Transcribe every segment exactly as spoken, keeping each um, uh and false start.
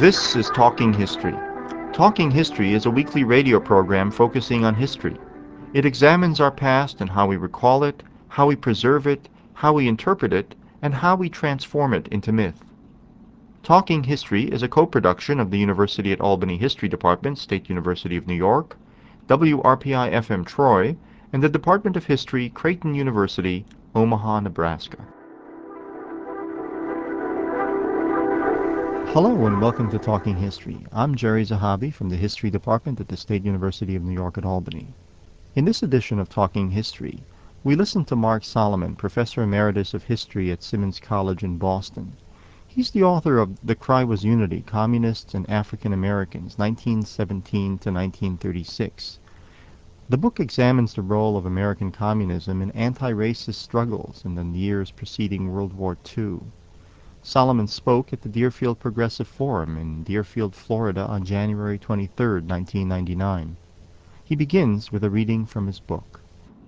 This is Talking History. Talking History is a weekly radio program focusing on history. It examines our past and how we recall it, how we preserve it, how we interpret it, and how we transform it into myth. Talking History is a co-production of the University at Albany History Department, State University of New York, W R P I F M Troy, and the Department of History, Creighton University, Omaha, Nebraska. Hello and welcome to Talking History. I'm Jerry Zahavi from the History Department at the State University of New York at Albany. In this edition of Talking History, we listen to Mark Solomon, Professor Emeritus of History at Simmons College in Boston. He's the author of The Cry Was Unity, Communists and African Americans, nineteen seventeen to nineteen thirty-six. The book examines the role of American communism in anti-racist struggles in the years preceding World War Two. Solomon spoke at the Deerfield Progressive Forum in Deerfield, Florida on January twenty-third, nineteen ninety-nine. He begins with a reading from his book.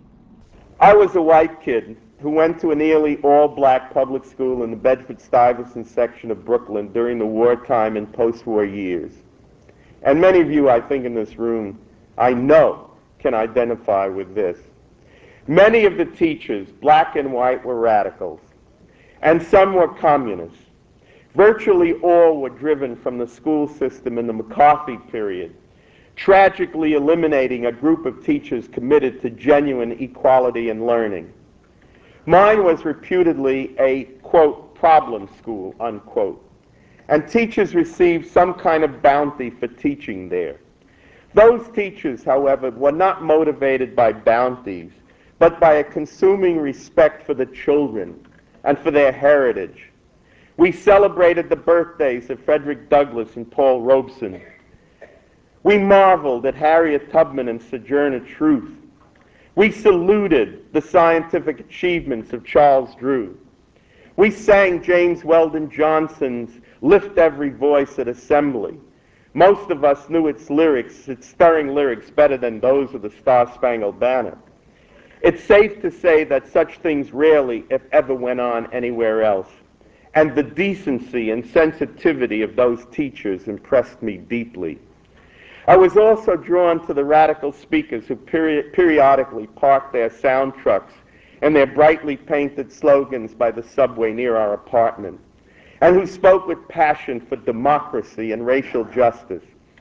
I was a white kid who went to a nearly all-black public school in the Bedford-Stuyvesant section of Brooklyn during the wartime and post-war years. And many of you, I think, in this room, I know, can identify with this. Many of the teachers, black and white, were radicals, and some were communists. Virtually all were driven from the school system in the McCarthy period, tragically eliminating a group of teachers committed to genuine equality and learning. Mine was reputedly a, quote, problem school, unquote, and teachers received some kind of bounty for teaching there. Those teachers, however, were not motivated by bounties, but by a consuming respect for the children and for their heritage. We celebrated the birthdays of Frederick Douglass and Paul Robeson. We marveled at Harriet Tubman and Sojourner Truth. We saluted the scientific achievements of Charles Drew. We sang James Weldon Johnson's Lift Every Voice at Assembly. Most of us knew its lyrics, its stirring lyrics, better than those of the Star-Spangled Banner. It's safe to say that such things rarely, if ever, went on anywhere else. And the decency and sensitivity of those teachers impressed me deeply. I was also drawn to the radical speakers who peri- periodically parked their sound trucks and their brightly painted slogans by the subway near our apartment, and who spoke with passion for democracy and racial justice.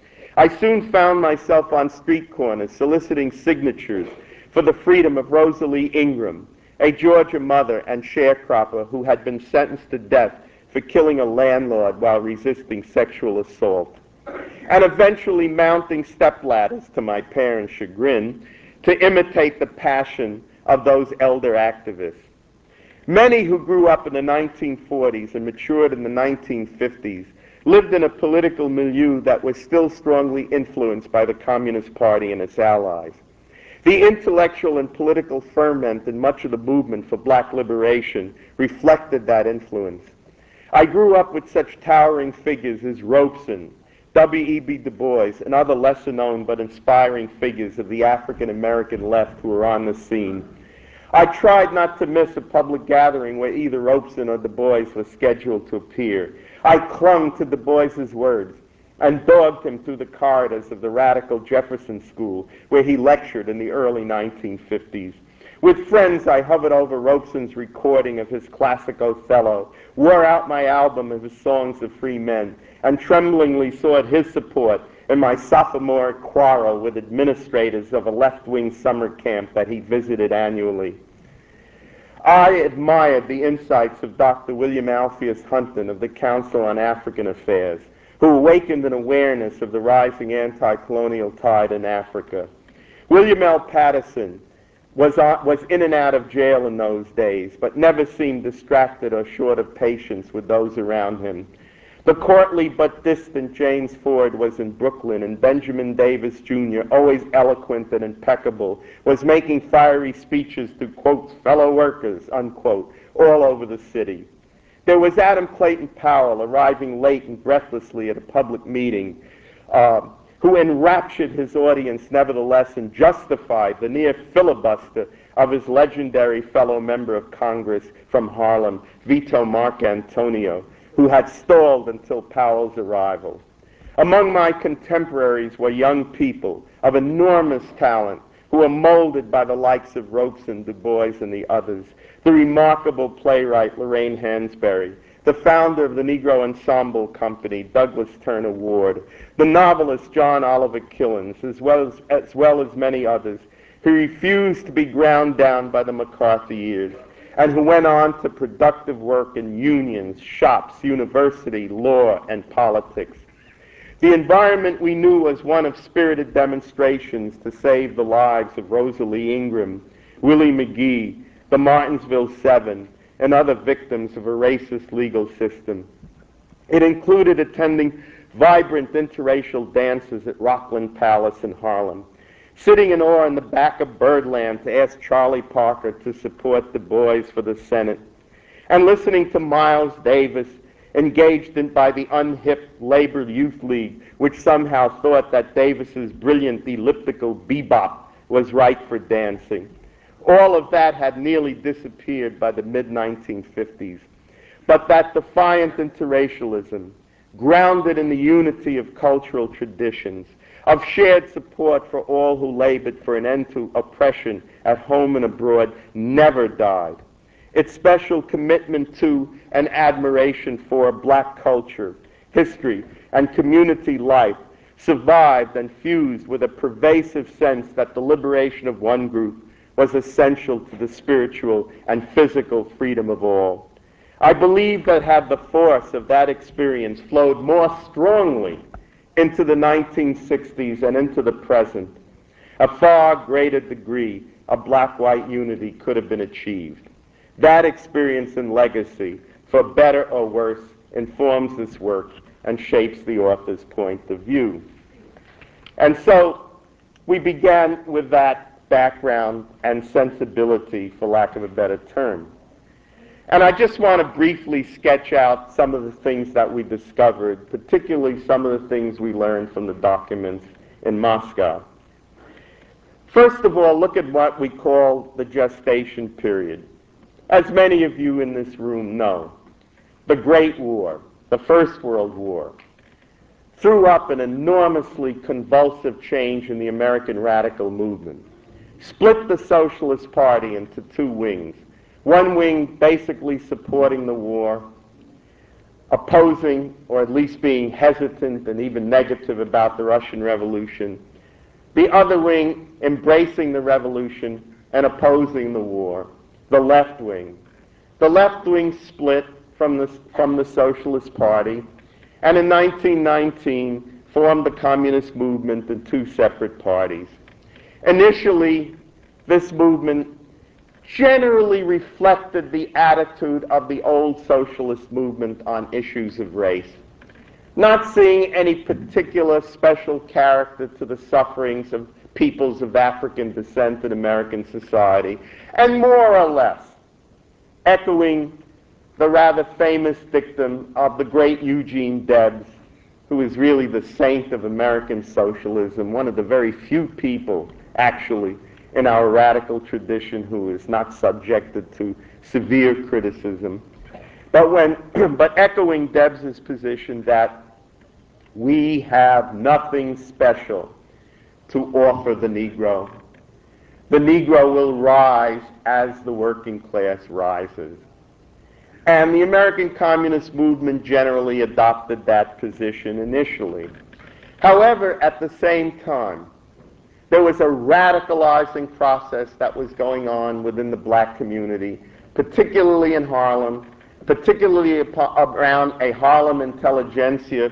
I soon found myself on street corners soliciting signatures for the freedom of Rosalie Ingram, a Georgia mother and sharecropper who had been sentenced to death for killing a landlord while resisting sexual assault, and eventually mounting stepladders, to my parents' chagrin, to imitate the passion of those elder activists. Many who grew up in the nineteen forties and matured in the nineteen fifties lived in a political milieu that was still strongly influenced by the Communist Party and its allies. The intellectual and political ferment in much of the movement for black liberation reflected that influence. I grew up with such towering figures as Robeson, W E B Du Bois, and other lesser-known but inspiring figures of the African-American left who were on the scene. I tried not to miss a public gathering where either Robeson or Du Bois was scheduled to appear. I clung to Du Bois's words and dogged him through the corridors of the radical Jefferson School, where he lectured in the early nineteen fifties. With friends, I hovered over Robeson's recording of his classic Othello, wore out my album of his Songs of Free Men, and tremblingly sought his support in my sophomore quarrel with administrators of a left-wing summer camp that he visited annually. I admired the insights of Doctor William Alpheus Hunton of the Council on African Affairs, who awakened an awareness of the rising anti-colonial tide in Africa. William L. Patterson was, on, was in and out of jail in those days, but never seemed distracted or short of patience with those around him. The courtly but distant James Ford was in Brooklyn, and Benjamin Davis Junior, always eloquent and impeccable, was making fiery speeches to, quote, fellow workers, unquote, all over the city. There was Adam Clayton Powell arriving late and breathlessly at a public meeting, uh, who enraptured his audience nevertheless and justified the near filibuster of his legendary fellow member of Congress from Harlem, Vito Marcantonio, who had stalled until Powell's arrival. Among my contemporaries were young people of enormous talent who were molded by the likes of Robeson, Du Bois, and the others, the remarkable playwright Lorraine Hansberry, the founder of the Negro Ensemble Company, Douglas Turner Ward, the novelist John Oliver Killens, as well as, as well as many others, who refused to be ground down by the McCarthy years, and who went on to productive work in unions, shops, university, law, and politics. The environment we knew was one of spirited demonstrations to save the lives of Rosalie Ingram, Willie McGee, the Martinsville Seven, and other victims of a racist legal system. It included attending vibrant interracial dances at Rockland Palace in Harlem, sitting in awe in the back of Birdland to ask Charlie Parker to support Du Bois for the Senate, and listening to Miles Davis engaged in by the unhip Labor Youth League, which somehow thought that Davis's brilliant elliptical bebop was right for dancing. All of that had nearly disappeared by the mid nineteen fifties. But that defiant interracialism, grounded in the unity of cultural traditions, of shared support for all who labored for an end to oppression at home and abroad, never died. Its special commitment to and admiration for black culture, history, and community life survived and fused with a pervasive sense that the liberation of one group was essential to the spiritual and physical freedom of all. I believe that had the force of that experience flowed more strongly into the nineteen sixties and into the present, a far greater degree of black-white unity could have been achieved. That experience and legacy, for better or worse, informs this work and shapes the author's point of view. And so we began with that background and sensibility, for lack of a better term. And I just want to briefly sketch out some of the things that we discovered, particularly some of the things we learned from the documents in Moscow. First of all, look at what we call the gestation period. As many of you in this room know, the Great War, the First World War, threw up an enormously convulsive change in the American radical movement, split the Socialist Party into two wings. One wing basically supporting the war, opposing or at least being hesitant and even negative about the Russian Revolution. The other wing embracing the revolution and opposing the war, the left wing. The left wing split from the, from the Socialist Party, and in nineteen nineteen formed the communist movement in two separate parties. Initially, this movement generally reflected the attitude of the old socialist movement on issues of race, not seeing any particular special character to the sufferings of peoples of African descent in American society, and more or less echoing the rather famous dictum of the great Eugene Debs, who is really the saint of American socialism, one of the very few people, actually, in our radical tradition who is not subjected to severe criticism. But, when, but echoing Debs's position that we have nothing special to offer the Negro. The Negro will rise as the working class rises. And the American Communist movement generally adopted that position initially. However, at the same time, there was a radicalizing process that was going on within the black community, particularly in Harlem, particularly around a Harlem intelligentsia,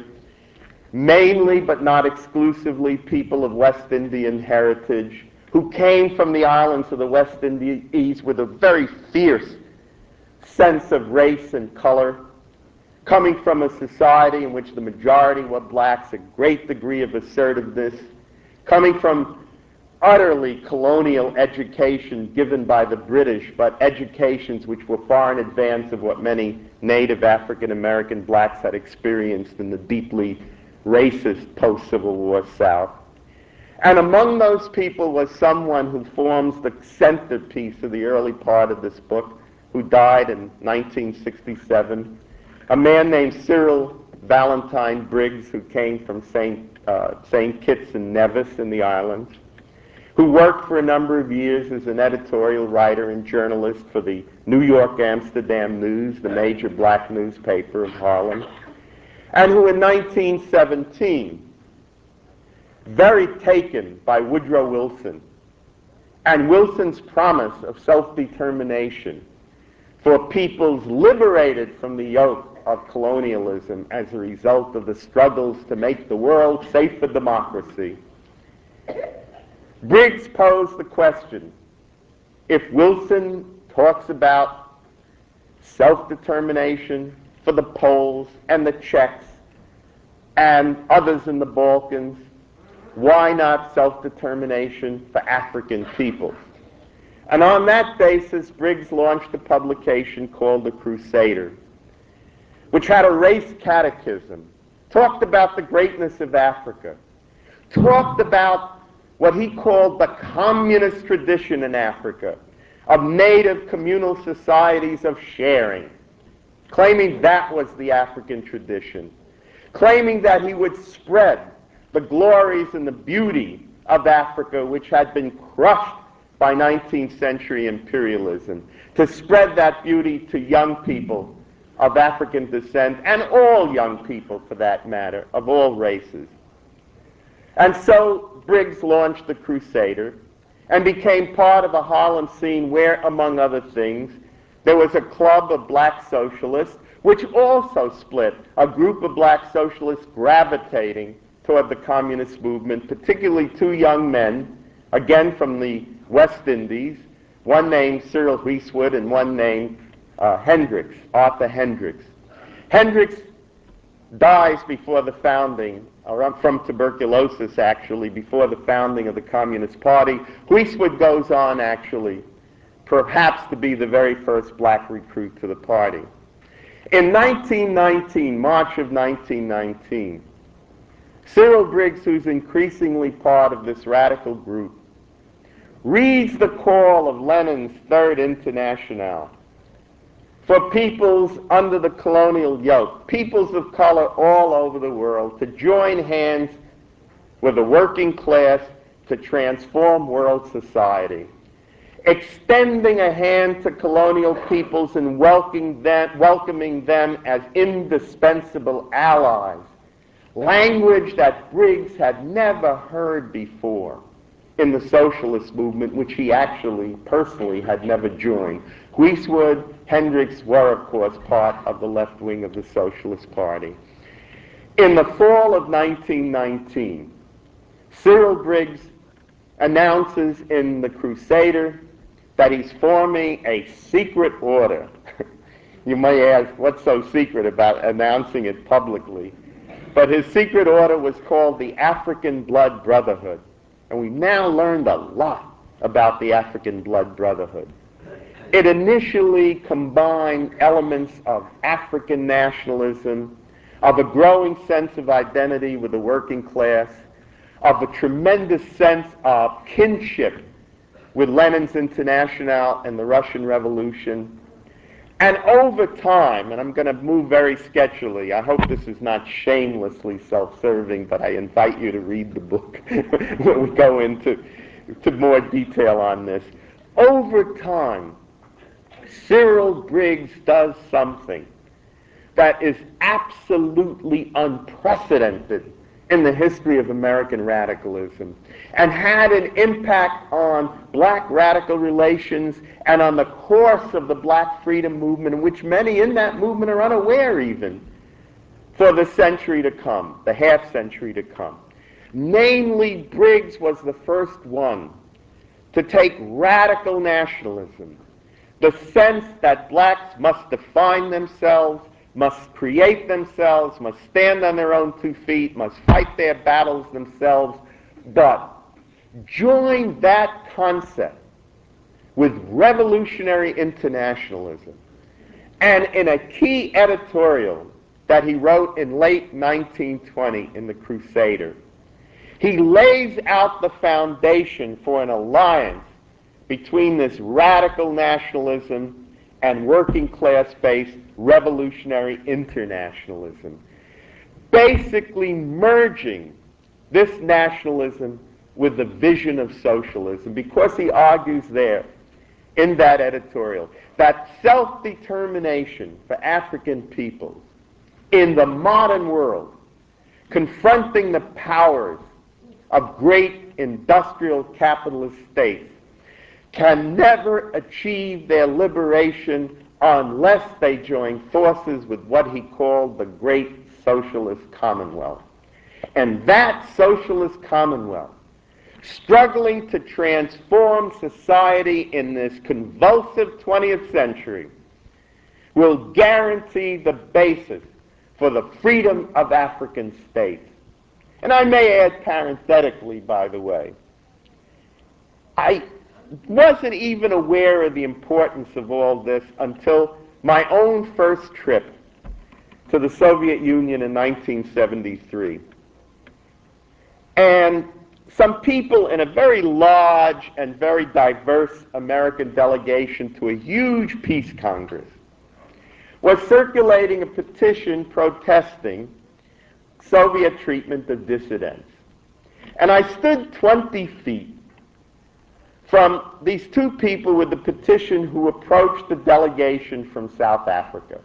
mainly but not exclusively people of West Indian heritage, who came from the islands of the West Indies with a very fierce sense of race and color, coming from a society in which the majority were blacks, a great degree of assertiveness, coming from utterly colonial education given by the British, but educations which were far in advance of what many native African American blacks had experienced in the deeply racist post-Civil War South. And among those people was someone who forms the centerpiece of the early part of this book, who died in nineteen sixty-seven, a man named Cyril Valentine Briggs, who came from Saint Uh, Saint Kitts and Nevis in the islands, who worked for a number of years as an editorial writer and journalist for the New York Amsterdam News, the major black newspaper of Harlem, and who in nineteen seventeen, very taken by Woodrow Wilson and Wilson's promise of self-determination for peoples liberated from the yoke of colonialism as a result of the struggles to make the world safe for democracy, Briggs posed the question: if Wilson talks about self-determination for the Poles and the Czechs and others in the Balkans, why not self-determination for African peoples? And on that basis, Briggs launched a publication called The Crusader, which had a race catechism, talked about the greatness of Africa, talked about what he called the communist tradition in Africa, of native communal societies of sharing, claiming that was the African tradition, claiming that he would spread the glories and the beauty of Africa, which had been crushed by nineteenth century imperialism, to spread that beauty to young people of African descent, and all young people, for that matter, of all races. And so Briggs launched the Crusader and became part of a Harlem scene where, among other things, there was a club of black socialists, which also split, a group of black socialists gravitating toward the communist movement, particularly two young men, again from the West Indies, one named Cyril Huiswood and one named uh, Hendricks, Arthur Hendricks. Hendricks dies before the founding, or from tuberculosis actually, before the founding of the Communist Party. Huiswood goes on actually, perhaps to be the very first black recruit to the party. In nineteen nineteen, March of nineteen nineteen, Cyril Briggs, who's increasingly part of this radical group, reads the call of Lenin's Third Internationale for peoples under the colonial yoke, peoples of color all over the world, to join hands with the working class to transform world society, extending a hand to colonial peoples and welcoming them, welcoming them as indispensable allies, language that Briggs had never heard before in the socialist movement, which he actually personally had never joined. Huiswood, Hendricks were, of course, part of the left wing of the Socialist Party. In the fall of nineteen nineteen, Cyril Briggs announces in The Crusader that he's forming a secret order. You may ask, what's so secret about announcing it publicly? But his secret order was called the African Blood Brotherhood. And we've now learned a lot about the African Blood Brotherhood. It initially combined elements of African nationalism, of a growing sense of identity with the working class, of a tremendous sense of kinship with Lenin's Internationale and the Russian Revolution. And over time, and I'm going to move very sketchily, I hope this is not shamelessly self-serving, but I invite you to read the book when we go into to more detail on this. Over time, Cyril Briggs does something that is absolutely unprecedented in the history of American radicalism, and had an impact on black radical relations and on the course of the black freedom movement, in which many in that movement are unaware even, for the century to come, the half century to come. Namely, Briggs was the first one to take radical nationalism, the sense that blacks must define themselves, must create themselves, must stand on their own two feet, must fight their battles themselves, but join that concept with revolutionary internationalism. And in a key editorial that he wrote in late nineteen twenty in The Crusader, he lays out the foundation for an alliance between this radical nationalism and working class-based revolutionary internationalism, basically merging this nationalism with the vision of socialism, because he argues there in that editorial that self-determination for African peoples in the modern world, confronting the powers of great industrial capitalist states, can never achieve their liberation unless they join forces with what he called the great socialist commonwealth. And that socialist commonwealth, struggling to transform society in this convulsive twentieth century, will guarantee the basis for the freedom of African states. And I may add parenthetically, by the way, I wasn't even aware of the importance of all this until my own first trip to the Soviet Union in nineteen seventy-three. And some people in a very large and very diverse American delegation to a huge peace congress was circulating a petition protesting Soviet treatment of dissidents. And I stood twenty feet from these two people with the petition who approached the delegation from South Africa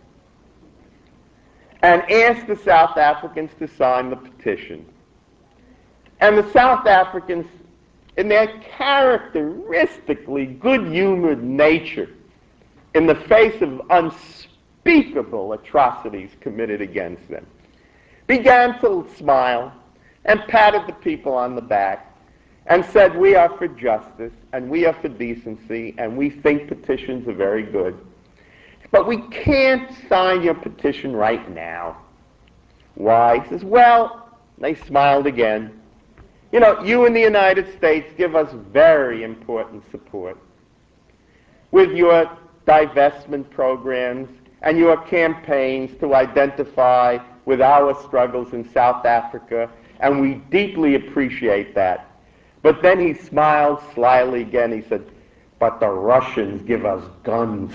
and asked the South Africans to sign the petition. And the South Africans, in their characteristically good-humored nature, in the face of unspeakable atrocities committed against them, began to smile and patted the people on the back and said, "We are for justice, and we are for decency, and we think petitions are very good. But we can't sign your petition right now." Why? He says, "Well," they smiled again, "you know, you in the United States give us very important support with your divestment programs and your campaigns to identify with our struggles in South Africa, and we deeply appreciate that." But then he smiled slyly again. He said, "But the Russians give us guns."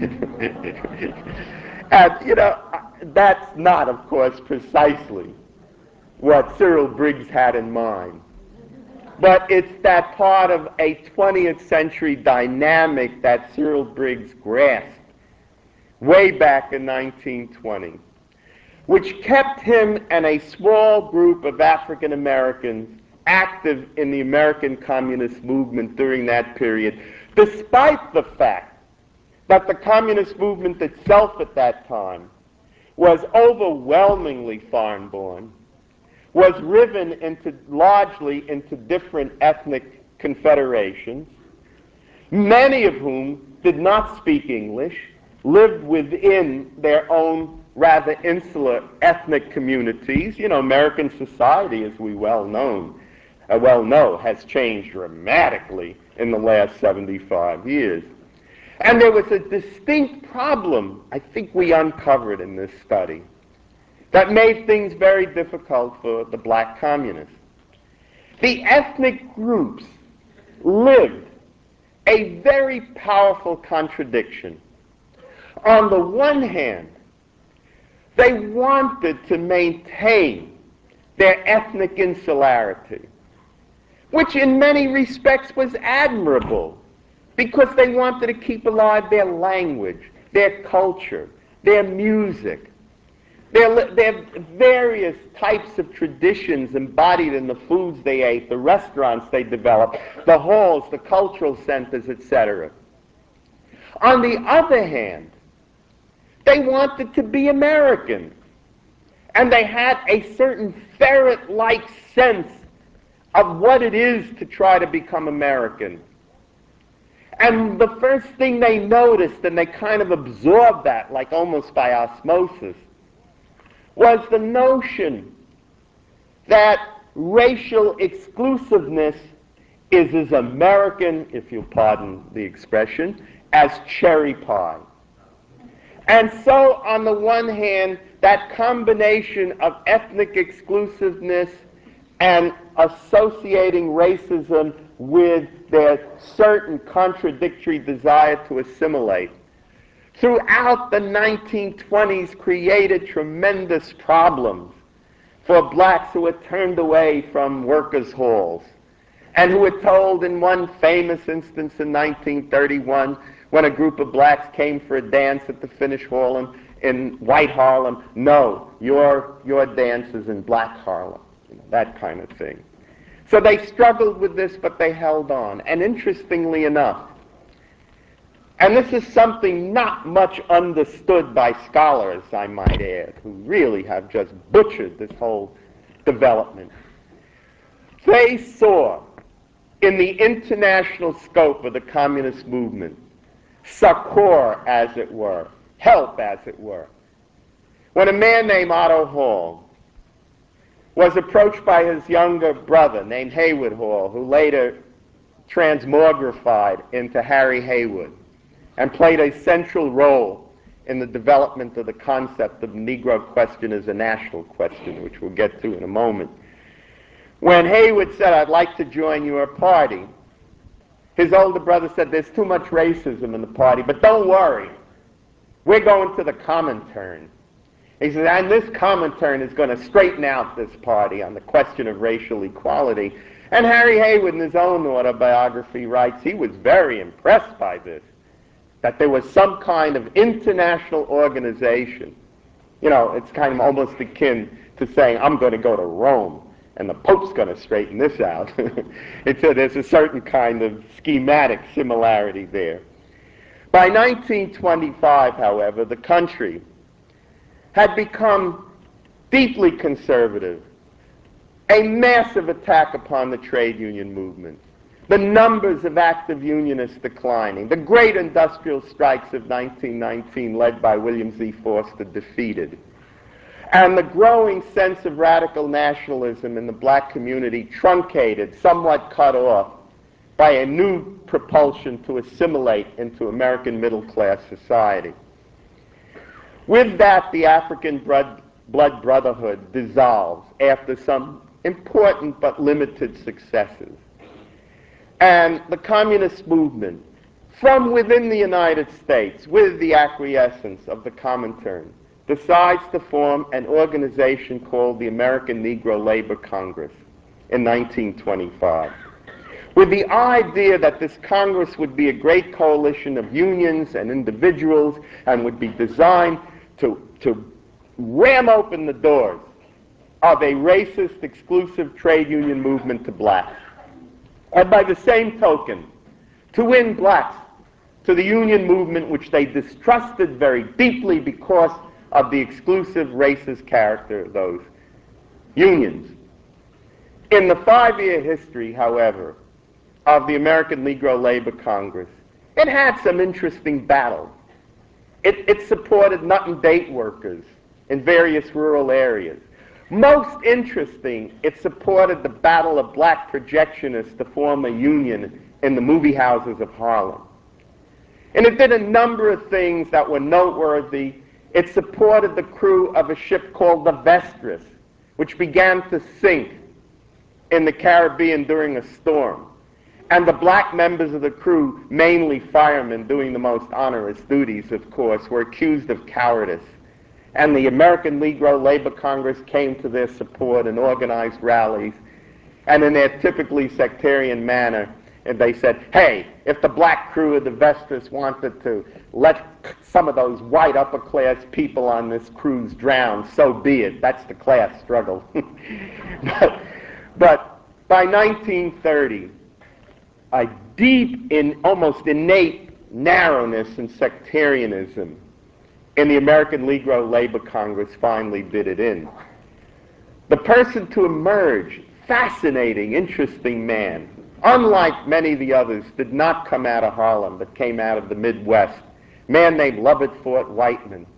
And, you know, that's not, of course, precisely what Cyril Briggs had in mind. But it's that part of a twentieth century dynamic that Cyril Briggs grasped way back in nineteen twenty, which kept him and a small group of African Americans active in the American communist movement during that period, despite the fact that the communist movement itself at that time was overwhelmingly foreign-born, was riven into largely into different ethnic confederations, many of whom did not speak English, lived within their own rather insular ethnic communities. You know, American society, as we well know, uh, well know, has changed dramatically in the last seventy-five years. And there was a distinct problem, I think we uncovered in this study, that made things very difficult for the black communists. The ethnic groups lived a very powerful contradiction. On the one hand, they wanted to maintain their ethnic insularity, which in many respects was admirable, because they wanted to keep alive their language, their culture, their music, their, their various types of traditions embodied in the foods they ate, the restaurants they developed, the halls, the cultural centers, et cetera. On the other hand, they wanted to be American, and they had a certain ferret-like sense of what it is to try to become American. And the first thing they noticed, and they kind of absorbed that, like almost by osmosis, was the notion that racial exclusiveness is as American, if you'll pardon the expression, as cherry pie. And so, on the one hand, that combination of ethnic exclusiveness and associating racism with their certain contradictory desire to assimilate throughout the nineteen twenties created tremendous problems for blacks who were turned away from workers' halls and who were told in one famous instance in nineteen thirty-one, when a group of blacks came for a dance at the Finnish Hall in, in White Harlem, no, your, your dance is in Black Harlem, you know, that kind of thing. So they struggled with this, but they held on. And interestingly enough, and this is something not much understood by scholars, I might add, who really have just butchered this whole development. They saw in the international scope of the communist movement succor, as it were, help, as it were. When a man named Otto Hall was approached by his younger brother named Haywood Hall, who later transmogrified into Harry Haywood and played a central role in the development of the concept of the Negro question as a national question, which we'll get to in a moment. When Haywood said, "I'd like to join your party," his older brother said, "There's too much racism in the party, but don't worry. We're going to the Comintern." He said, "and this Comintern is going to straighten out this party on the question of racial equality." And Harry Haywood, in his own autobiography, writes he was very impressed by this, that there was some kind of international organization. You know, it's kind of almost akin to saying, "I'm going to go to Rome, and the Pope's going to straighten this out." It's a, there's a certain kind of schematic similarity there. By nineteen twenty-five, however, the country had become deeply conservative, a massive attack upon the trade union movement, the numbers of active unionists declining, the great industrial strikes of nineteen nineteen led by William Z. Forster defeated, and the growing sense of radical nationalism in the black community truncated, somewhat cut off, by a new propulsion to assimilate into American middle-class society. With that, the African blood, blood brotherhood dissolves after some important but limited successes. And the communist movement, from within the United States, with the acquiescence of the Comintern, decides to form an organization called the American Negro Labor Congress in nineteen twenty-five, with the idea that this Congress would be a great coalition of unions and individuals and would be designed to, to ram open the doors of a racist, exclusive trade union movement to blacks. And by the same token, to win blacks to the union movement, which they distrusted very deeply because of the exclusive racist character of those unions. In the five-year history, however, of the American Negro Labor Congress, it had some interesting battles. It, it supported nut and date workers in various rural areas. Most interesting, it supported the battle of black projectionists to form a union in the movie houses of Harlem. And it did a number of things that were noteworthy. It supported the crew of a ship called the Vestris, which began to sink in the Caribbean during a storm. And the black members of the crew, mainly firemen doing the most onerous duties, of course, were accused of cowardice. And the American Negro Labor Congress came to their support and organized rallies. And in their typically sectarian manner, they said, "Hey, if the black crew of the Vestris wanted to let some of those white upper-class people on this cruise drown, so be it. That's the class struggle." but, but by nineteen thirty, a deep, in almost innate narrowness and sectarianism in the American Negro Labor Congress finally did it in. The person to emerge, fascinating, interesting man, unlike many of the others, did not come out of Harlem, but came out of the Midwest. A man named Lovett Fort Whiteman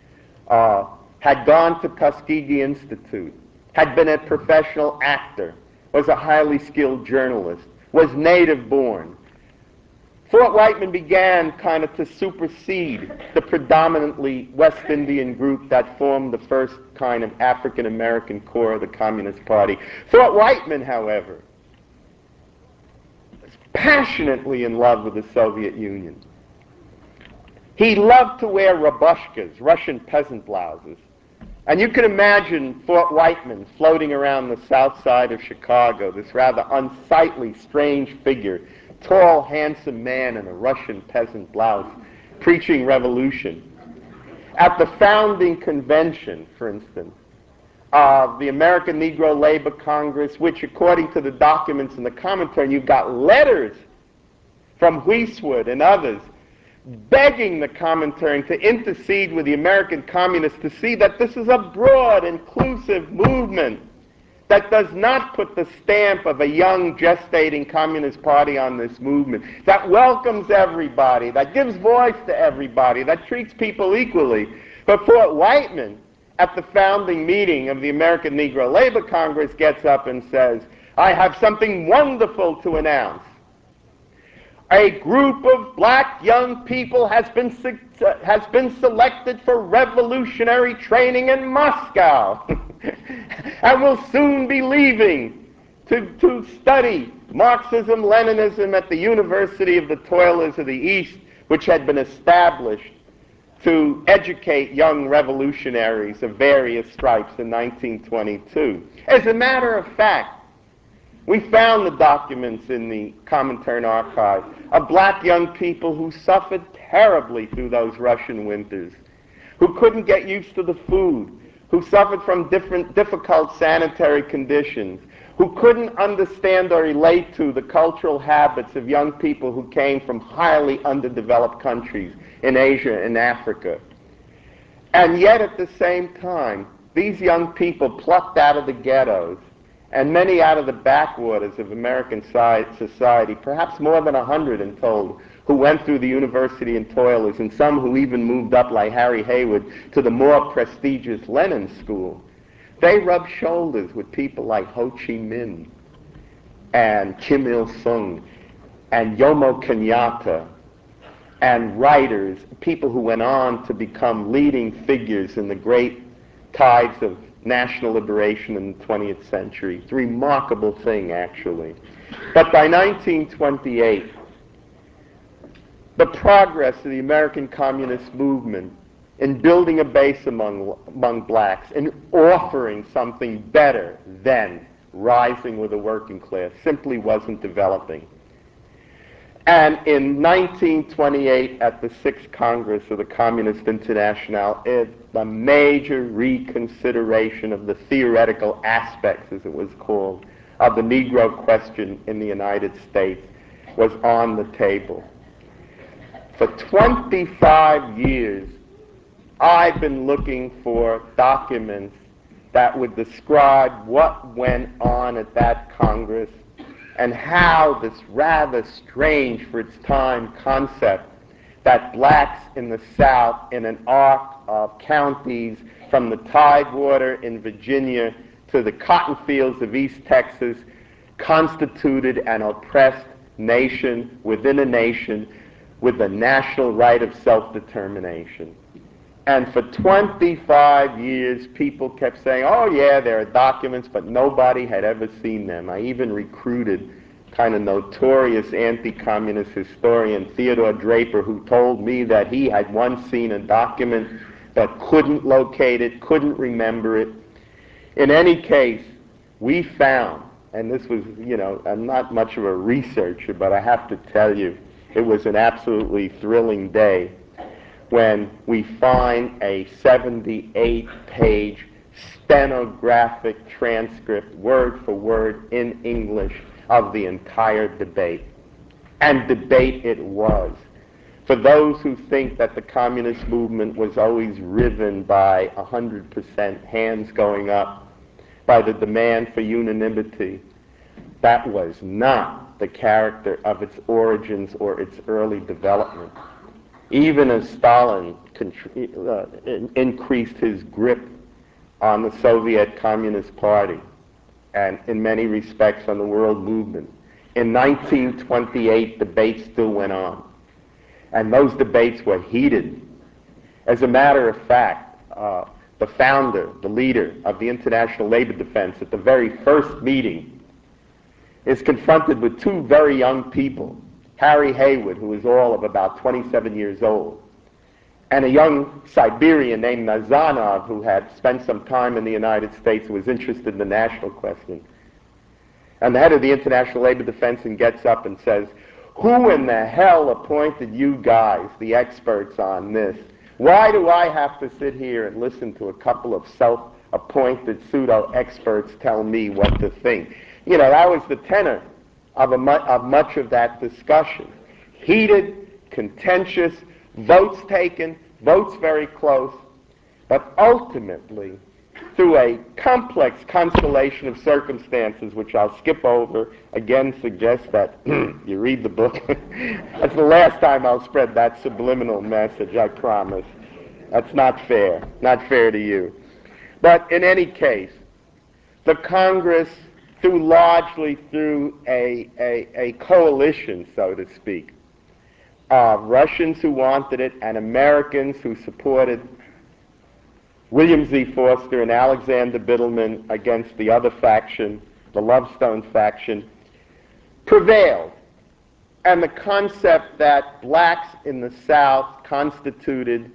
uh, had gone to Tuskegee Institute, had been a professional actor, was a highly skilled journalist, was native born. Fort Whiteman began kind of to supersede the predominantly West Indian group that formed the first kind of African American core of the Communist Party. Fort Whiteman, however, was passionately in love with the Soviet Union. He loved to wear rabushkas, Russian peasant blouses. And you can imagine Fort Whiteman floating around the south side of Chicago, this rather unsightly, strange figure, tall, handsome man in a Russian peasant blouse, preaching revolution. At the founding convention, for instance, of the American Negro Labor Congress, which, according to the documents in the commentary, you've got letters from Huiswood and others begging the Comintern to intercede with the American communists to see that this is a broad, inclusive movement that does not put the stamp of a young, gestating Communist Party on this movement, that welcomes everybody, that gives voice to everybody, that treats people equally. But Fort Whiteman, at the founding meeting of the American Negro Labor Congress, gets up and says, "I have something wonderful to announce. A group of black young people has been, has been selected for revolutionary training in Moscow and will soon be leaving to, to study Marxism, Leninism at the University of the Toilers of the East, which had been established to educate young revolutionaries of various stripes in nineteen twenty-two. As a matter of fact, we found the documents in the Comintern archive of black young people who suffered terribly through those Russian winters, who couldn't get used to the food, who suffered from different difficult sanitary conditions, who couldn't understand or relate to the cultural habits of young people who came from highly underdeveloped countries in Asia and Africa. And yet at the same time, these young people plucked out of the ghettos and many out of the backwaters of American society, perhaps more than a hundred in total, who went through the university in Toilers, and some who even moved up, like Harry Haywood, to the more prestigious Lenin School. They rubbed shoulders with people like Ho Chi Minh and Kim Il-sung and Jomo Kenyatta and writers, people who went on to become leading figures in the great tides of national liberation in the twentieth century. It's a remarkable thing, actually. But by nineteen twenty-eight, the progress of the American Communist movement in building a base among, among blacks and offering something better than rising with the working class simply wasn't developing. And in nineteen twenty-eight, at the sixth Congress of the Communist Internationale, it, the major reconsideration of the theoretical aspects, as it was called, of the Negro question in the United States was on the table. For twenty-five years, I've been looking for documents that would describe what went on at that Congress and how this rather strange for its time concept that blacks in the South, in an arc of counties from the Tidewater in Virginia to the cotton fields of East Texas, constituted an oppressed nation within a nation with the national right of self-determination. And for twenty-five years, people kept saying, oh yeah, there are documents, but nobody had ever seen them. I even recruited kind of notorious anti-communist historian Theodore Draper, who told me that he had once seen a document but couldn't locate it, couldn't remember it. In any case, we found, and this was, you know, I'm not much of a researcher, but I have to tell you, it was an absolutely thrilling day when we find a seventy-eight page stenographic transcript, word for word in English, of the entire debate. And debate it was. For those who think that the communist movement was always riven by one hundred percent hands going up, by the demand for unanimity, that was not the character of its origins or its early development. Even as Stalin uh, increased his grip on the Soviet Communist Party, and in many respects on the world movement, in nineteen twenty-eight, debates still went on. And those debates were heated. As a matter of fact, uh, the founder, the leader of the International Labor Defense at the very first meeting is confronted with two very young people, Harry Haywood, who is all of about twenty-seven years old, and a young Siberian named Nazanov, who had spent some time in the United States, was interested in the national question. And the head of the International Labor Defense gets up and says, "Who in the hell appointed you guys, the experts on this? Why do I have to sit here and listen to a couple of self-appointed pseudo-experts tell me what to think?" You know, that was the tenor of, a mu of much of that discussion. Heated, contentious, votes taken, votes very close, but ultimately, through a complex constellation of circumstances, which I'll skip over, again suggest that you read the book. That's the last time I'll spread that subliminal message, I promise. That's not fair, not fair to you. But in any case, the Congress, through largely through a, a, a coalition, so to speak, of Russians who wanted it and Americans who supported William Z. Forster and Alexander Biddleman against the other faction, the Lovestone faction, prevailed. And the concept that blacks in the South constituted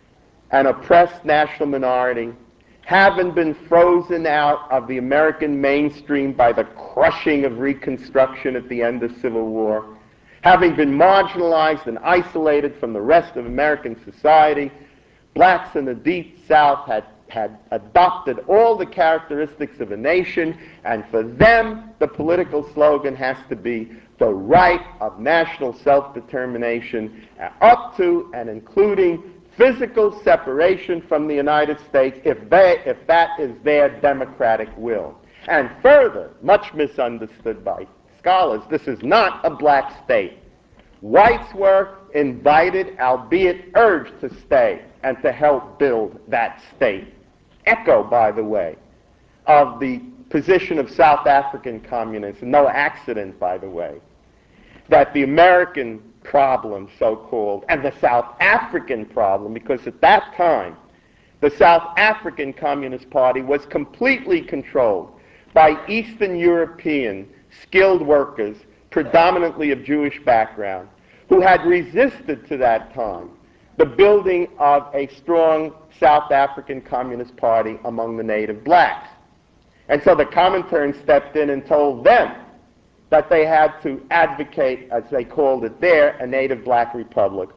an oppressed national minority, having been frozen out of the American mainstream by the crushing of Reconstruction at the end of Civil War, having been marginalized and isolated from the rest of American society, blacks in the Deep South had, had adopted all the characteristics of a nation, and for them, the political slogan has to be the right of national self-determination, up to and including physical separation from the United States if, they, if that is their democratic will. And further, much misunderstood by scholars, this is not a black state. Whites were invited, albeit urged, to stay and to help build that state. Echo, by the way, of the position of South African communists, no accident, by the way, that the American problem, so-called, and the South African problem, because at that time, the South African Communist Party was completely controlled by Eastern European skilled workers, predominantly of Jewish background, who had resisted to that time the building of a strong South African Communist Party among the native blacks. And so the Comintern stepped in and told them that they had to advocate, as they called it there, a native black republic.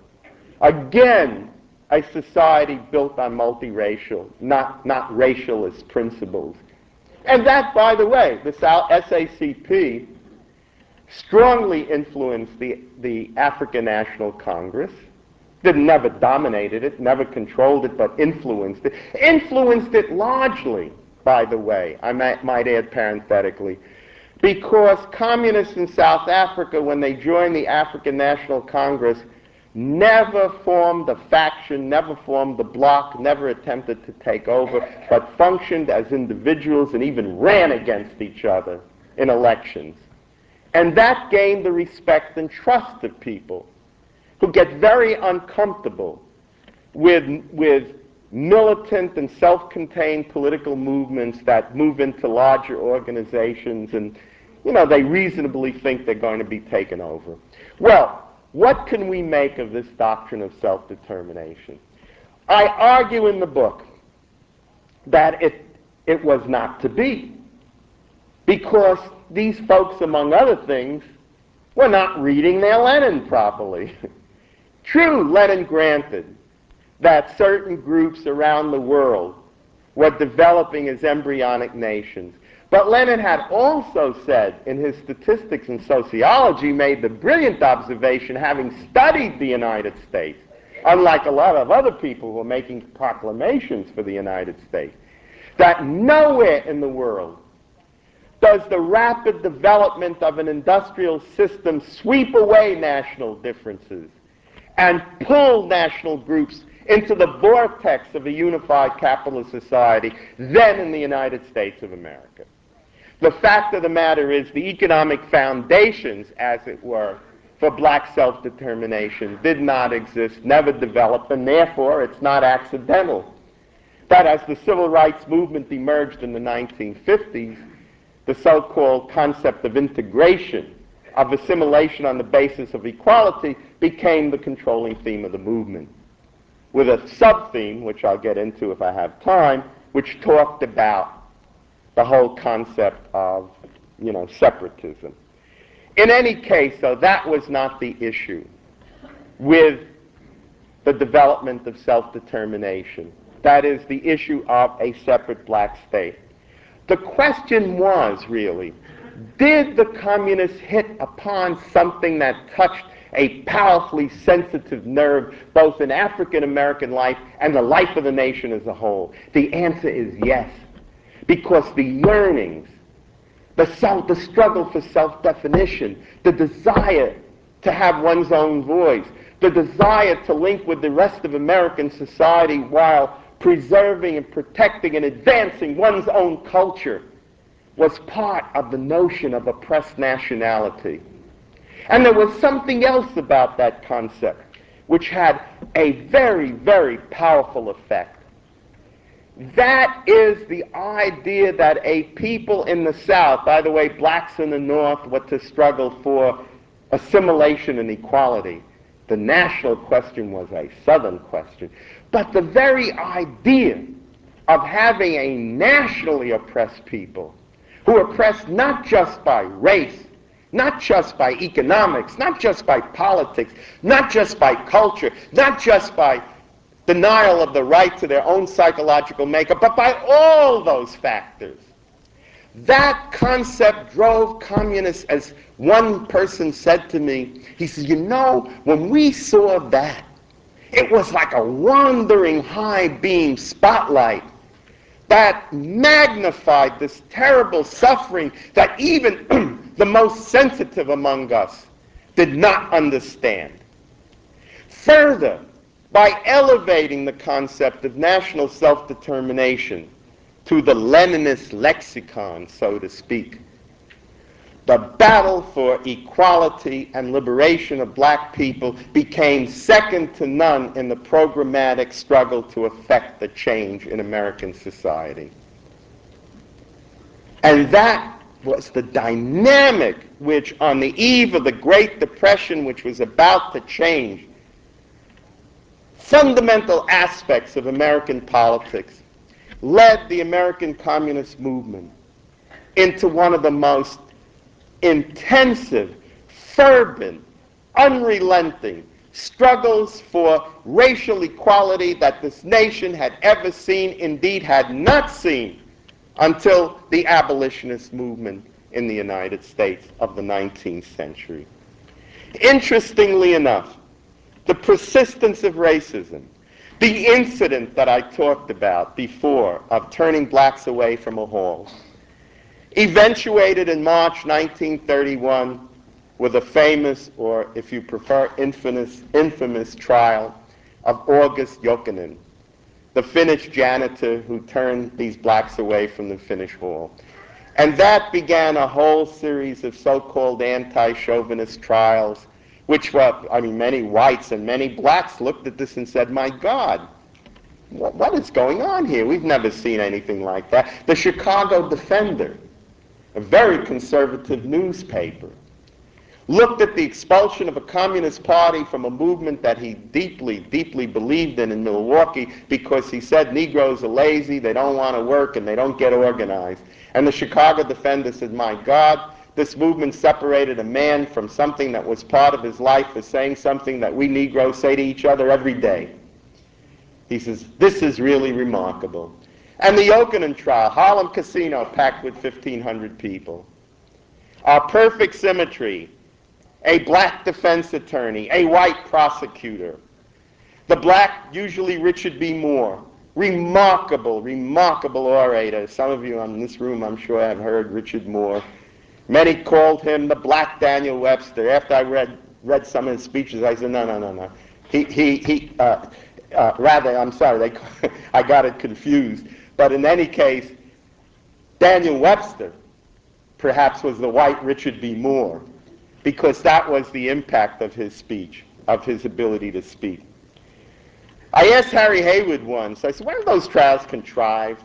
Again, a society built on multiracial, not, not racialist principles. And that, by the way, the South S A C P strongly influenced the, the African National Congress. That never dominated it, never controlled it, but influenced it. Influenced it largely, by the way, I might, might add parenthetically, because communists in South Africa, when they joined the African National Congress, never formed a faction, never formed a bloc, never attempted to take over, but functioned as individuals and even ran against each other in elections. And that gained the respect and trust of people who get very uncomfortable with, with militant and self-contained political movements that move into larger organizations, and, you know, they reasonably think they're going to be taken over. Well, what can we make of this doctrine of self-determination? I argue in the book that it, it was not to be, because these folks, among other things, were not reading their Lenin properly. True, Lenin granted that certain groups around the world were developing as embryonic nations. But Lenin had also said, in his Statistics and Sociology, made the brilliant observation, having studied the United States, unlike a lot of other people who are making proclamations for the United States, that nowhere in the world does the rapid development of an industrial system sweep away national differences and pull national groups into the vortex of a unified capitalist society than in the United States of America. The fact of the matter is the economic foundations, as it were, for black self-determination did not exist, never developed, and therefore it's not accidental that as the civil rights movement emerged in the nineteen fifties, the so-called concept of integration, of assimilation on the basis of equality, became the controlling theme of the movement. with a sub-theme, which I'll get into if I have time, which talked about the whole concept of, you know, separatism. In any case, though, that was not the issue with the development of self-determination. That is, the issue of a separate black state. The question was, really, did the communists hit upon something that touched a powerfully sensitive nerve, both in African American life and the life of the nation as a whole? The answer is yes, because the yearnings, the self, the struggle for self-definition, the desire to have one's own voice, the desire to link with the rest of American society while preserving and protecting and advancing one's own culture, was part of the notion of oppressed nationality. And there was something else about that concept which had a very, very powerful effect. That is the idea that a people in the South, by the way, blacks in the North, were to struggle for assimilation and equality. The national question was a Southern question. But the very idea of having a nationally oppressed people, who are oppressed not just by race, not just by economics, not just by politics, not just by culture, not just by denial of the right to their own psychological makeup, but by all those factors. That concept drove communists, as one person said to me. He said, you know, when we saw that, it was like a wandering high beam spotlight that magnified this terrible suffering that even the most sensitive among us did not understand. Further, by elevating the concept of national self-determination to the Leninist lexicon, so to speak, the battle for equality and liberation of black people became second to none in the programmatic struggle to effect the change in American society. And that was the dynamic which, on the eve of the Great Depression, which was about to change fundamental aspects of American politics, led the American Communist movement into one of the most intensive, fervent, unrelenting struggles for racial equality that this nation had ever seen, indeed had not seen, until the abolitionist movement in the United States of the nineteenth century. Interestingly enough, the persistence of racism, the incident that I talked about before of turning blacks away from a hall, eventuated in March nineteen thirty-one with a famous, or if you prefer, infamous, infamous trial of August Jokinen, the Finnish janitor who turned these blacks away from the Finnish hall. And that began a whole series of so-called anti-chauvinist trials, which were, I mean, many whites and many blacks looked at this and said, my God, what is going on here? We've never seen anything like that. The Chicago Defender, a very conservative newspaper, looked at the expulsion of a communist party from a movement that he deeply, deeply believed in in Milwaukee, because he said Negroes are lazy, they don't want to work, and they don't get organized. And the Chicago Defender said, my God, this movement separated a man from something that was part of his life for saying something that we Negroes say to each other every day. He says, this is really remarkable. And the Jokinen trial, Harlem Casino packed with fifteen hundred people. Our Perfect Symmetry, a black defense attorney, a white prosecutor. The black, usually Richard B. Moore, remarkable, remarkable orator. Some of you in this room, I'm sure, have heard Richard Moore. Many called him the Black Daniel Webster. After I read read some of his speeches, I said, no, no, no, no. He, he, he, uh, uh, rather, I'm sorry, they, I got it confused. But in any case, Daniel Webster perhaps was the white Richard B. Moore, because that was the impact of his speech, of his ability to speak. I asked Harry Haywood once, I said, weren't those trials contrived?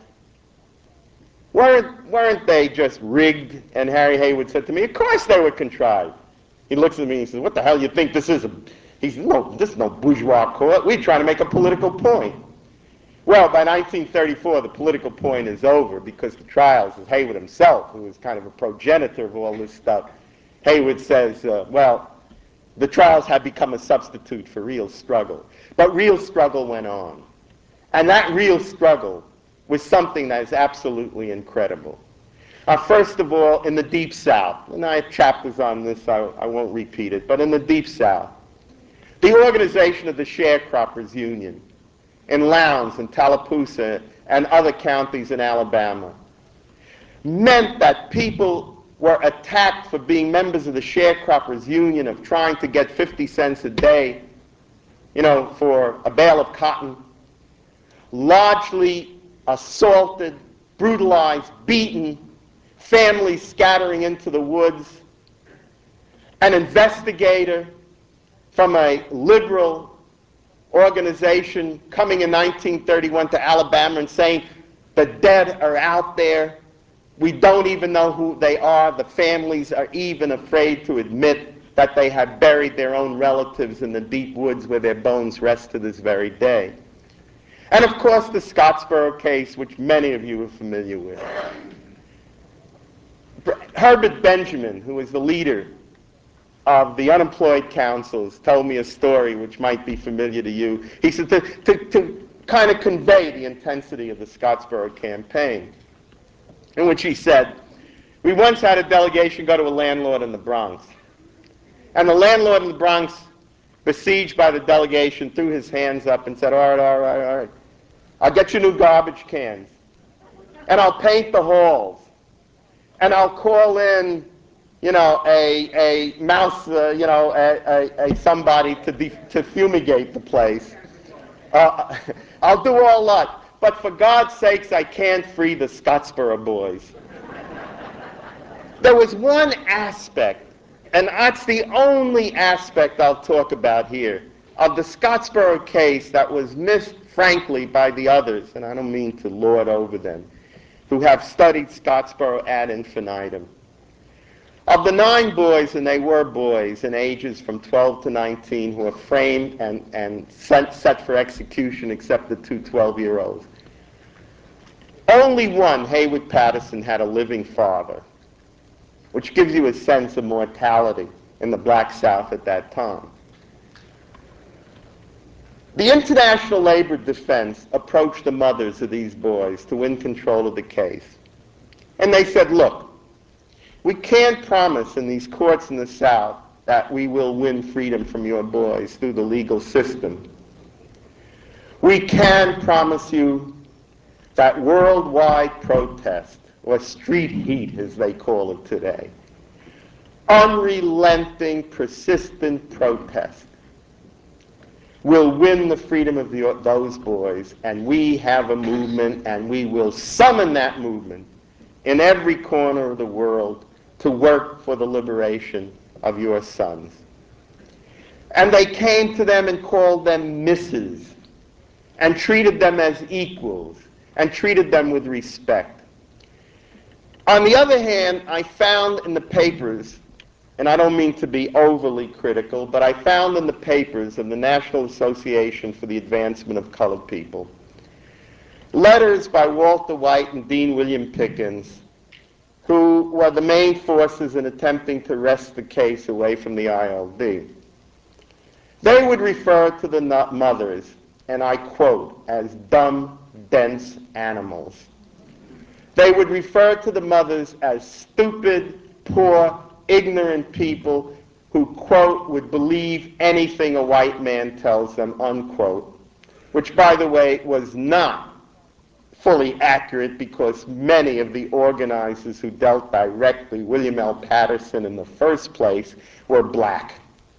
Weren't, weren't they just rigged? And Harry Haywood said to me, of course they were contrived. He looks at me and he says, what the hell do you think this is? A, He said, no, this is no bourgeois court. We're trying to make a political point. Well, by nineteen thirty-four, the political point is over because the trials of Haywood himself, who was kind of a progenitor of all this stuff, Haywood says, uh, well, the trials had become a substitute for real struggle. But real struggle went on. And that real struggle was something that is absolutely incredible. Uh, first of all, in the Deep South, and I have chapters on this, I, I won't repeat it, but in the Deep South, the organization of the Sharecroppers Union in Lowndes and Tallapoosa and other counties in Alabama meant that people were attacked for being members of the Sharecroppers Union, of trying to get fifty cents a day, you know, for a bale of cotton, largely assaulted, brutalized, beaten, families scattering into the woods. An investigator from a liberal organization coming in nineteen thirty-one to Alabama and saying, the dead are out there. We don't even know who they are. The families are even afraid to admit that they have buried their own relatives in the deep woods where their bones rest to this very day. And of course, the Scottsboro case, which many of you are familiar with. Herbert Benjamin, who was the leader of the unemployed councils, told me a story which might be familiar to you. He said to, to, to kind of convey the intensity of the Scottsboro campaign, in which he said, we once had a delegation go to a landlord in the Bronx. And the landlord in the Bronx, besieged by the delegation, threw his hands up and said, all right, all right, all right, I'll get you new garbage cans. And I'll paint the halls. And I'll call in, you know, a, a mouse, uh, you know, a, a, a somebody to, de to fumigate the place. Uh, I'll do all that. But for God's sakes, I can't free the Scottsboro boys. There was one aspect, and that's the only aspect I'll talk about here, of the Scottsboro case that was missed, frankly, by the others, and I don't mean to lord over them, who have studied Scottsboro ad infinitum. Of the nine boys, and they were boys in ages from twelve to nineteen, who were framed and, and set, set for execution, except the two twelve-year-olds, only one, Haywood Patterson, had a living father, which gives you a sense of mortality in the Black South at that time. The International Labor Defense approached the mothers of these boys to win control of the case. And they said, look, we can't promise in these courts in the South that we will win freedom from your boys through the legal system. We can promise you that worldwide protest, or street heat as they call it today, unrelenting, persistent protest, will win the freedom of the, those boys, and we have a movement, and we will summon that movement in every corner of the world to work for the liberation of your sons. And they came to them and called them missus, and treated them as equals, and treated them with respect. On the other hand, I found in the papers, and I don't mean to be overly critical, but I found in the papers of the National Association for the Advancement of Colored People letters by Walter White and Dean William Pickens, who were the main forces in attempting to wrest the case away from the I L D. They would refer to the mothers, and I quote, as dumb, dense animals. They would refer to the mothers as stupid, poor, ignorant people who, quote, would believe anything a white man tells them, unquote, which, by the way, was not fully accurate because many of the organizers who dealt directly, William L. Patterson in the first place, were black.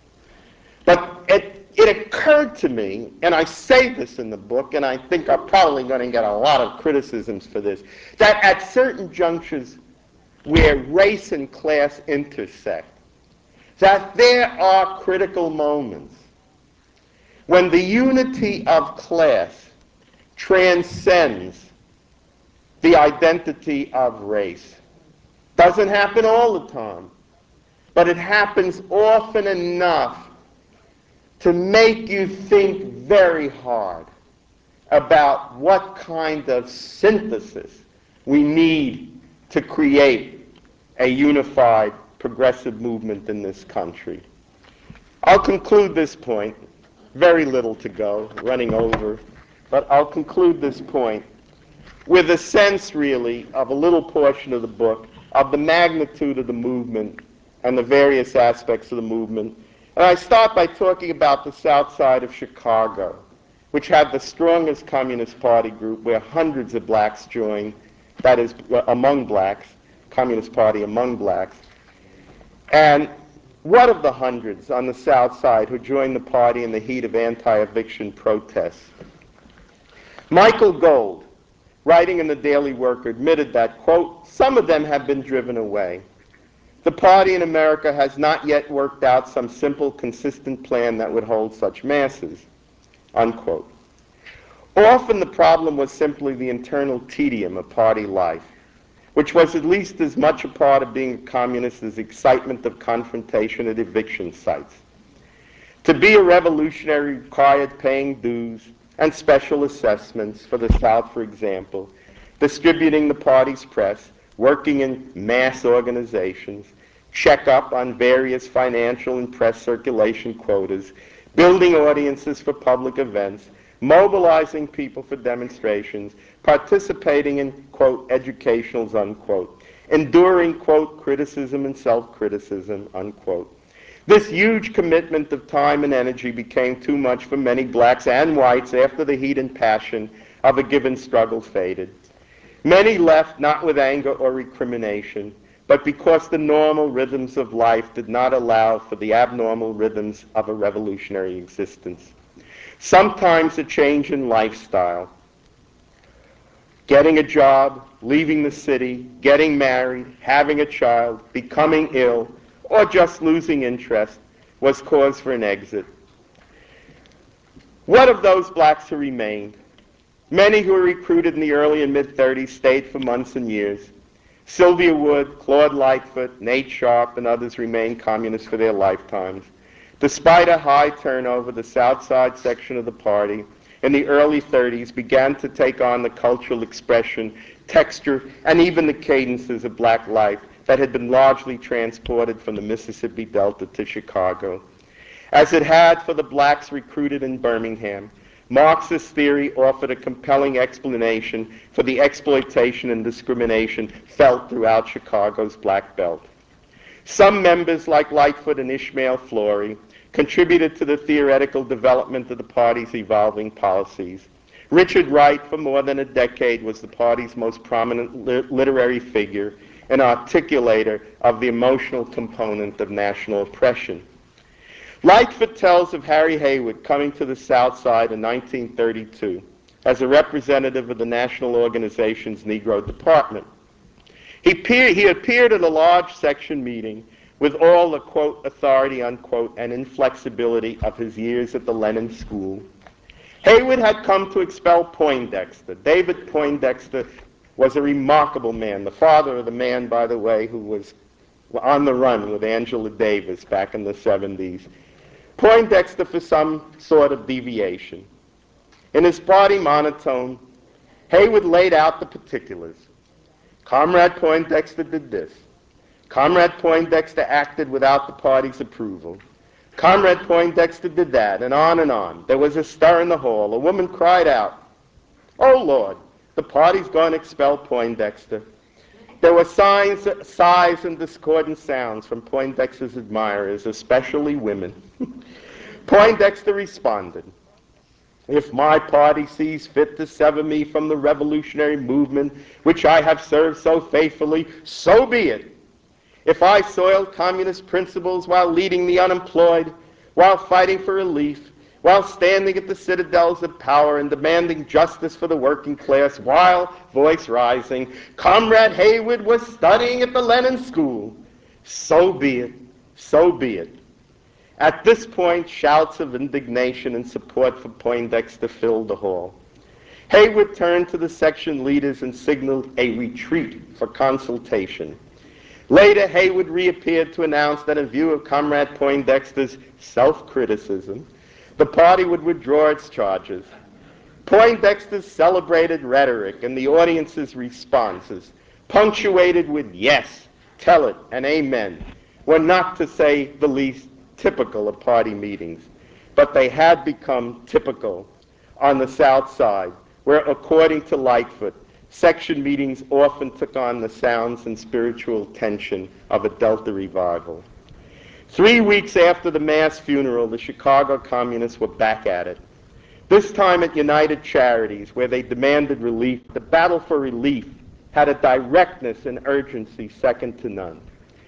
But it, it occurred to me, and I say this in the book, and I think I'm probably going to get a lot of criticisms for this, that at certain junctures where race and class intersect, that there are critical moments when the unity of class transcends the identity of race. Doesn't happen all the time, but it happens often enough to make you think very hard about what kind of synthesis we need to create a unified progressive movement in this country. I'll conclude this point. Very little to go, running over, but I'll conclude this point with a sense, really, of a little portion of the book, of the magnitude of the movement and the various aspects of the movement. And I start by talking about the South Side of Chicago, which had the strongest Communist Party group, where hundreds of blacks joined, that is, among blacks, Communist Party among blacks. And what of the hundreds on the South Side who joined the party in the heat of anti-eviction protests? Michael Gold, writing in the Daily Worker, admitted that, quote, some of them have been driven away. The party in America has not yet worked out some simple, consistent plan that would hold such masses, unquote. Often the problem was simply the internal tedium of party life, which was at least as much a part of being a communist as excitement of confrontation at eviction sites. To be a revolutionary required paying dues and special assessments for the South, for example, distributing the party's press, working in mass organizations, check up on various financial and press circulation quotas, building audiences for public events, mobilizing people for demonstrations, participating in, quote, educationals, unquote, enduring, quote, criticism and self-criticism, unquote. This huge commitment of time and energy became too much for many blacks and whites after the heat and passion of a given struggle faded. Many left not with anger or recrimination, but because the normal rhythms of life did not allow for the abnormal rhythms of a revolutionary existence. Sometimes a change in lifestyle, getting a job, leaving the city, getting married, having a child, becoming ill, or just losing interest was cause for an exit. What of those blacks who remained? Many who were recruited in the early and mid-thirties stayed for months and years. Sylvia Wood, Claude Lightfoot, Nate Sharp, and others remained communists for their lifetimes. Despite a high turnover, the South Side section of the party in the early thirties began to take on the cultural expression, texture, and even the cadences of black life that had been largely transported from the Mississippi Delta to Chicago. As it had for the blacks recruited in Birmingham, Marxist theory offered a compelling explanation for the exploitation and discrimination felt throughout Chicago's Black Belt. Some members, like Lightfoot and Ishmael Flory, contributed to the theoretical development of the party's evolving policies. Richard Wright, for more than a decade, was the party's most prominent li- literary figure, an articulator of the emotional component of national oppression. Lightfoot tells of Harry Haywood coming to the South Side in nineteen thirty-two as a representative of the National Organization's Negro Department. He, peer, he appeared at a large section meeting with all the, quote, authority, unquote, and inflexibility of his years at the Lenin School. Haywood had come to expel Poindexter. David Poindexter was a remarkable man, the father of the man, by the way, who was on the run with Angela Davis back in the seventies. Poindexter for some sort of deviation. In his party monotone, Haywood laid out the particulars. Comrade Poindexter did this. Comrade Poindexter acted without the party's approval. Comrade Poindexter did that, and on and on. There was a stir in the hall. A woman cried out, "Oh, Lord, the party's going to expel Poindexter." There were signs, sighs and discordant sounds from Poindexter's admirers, especially women. Poindexter responded, "If my party sees fit to sever me from the revolutionary movement which I have served so faithfully, so be it. If I soiled communist principles while leading the unemployed, while fighting for relief, while standing at the citadels of power and demanding justice for the working class, while, voice rising, Comrade Haywood was studying at the Lenin School, so be it, so be it." At this point, shouts of indignation and support for Poindexter filled the hall. Haywood turned to the section leaders and signaled a retreat for consultation. Later, Haywood reappeared to announce that in view of Comrade Poindexter's self-criticism, The party would withdraw its charges. Poindexter's celebrated rhetoric and the audience's responses, punctuated with yes, tell it, and amen, were not, to say the least, typical of party meetings. But they had become typical on the South Side, where, according to Lightfoot, section meetings often took on the sounds and spiritual tension of a Delta revival. Three weeks after the mass funeral, the Chicago Communists were back at it. This time at United Charities, where they demanded relief. The battle for relief had a directness and urgency second to none.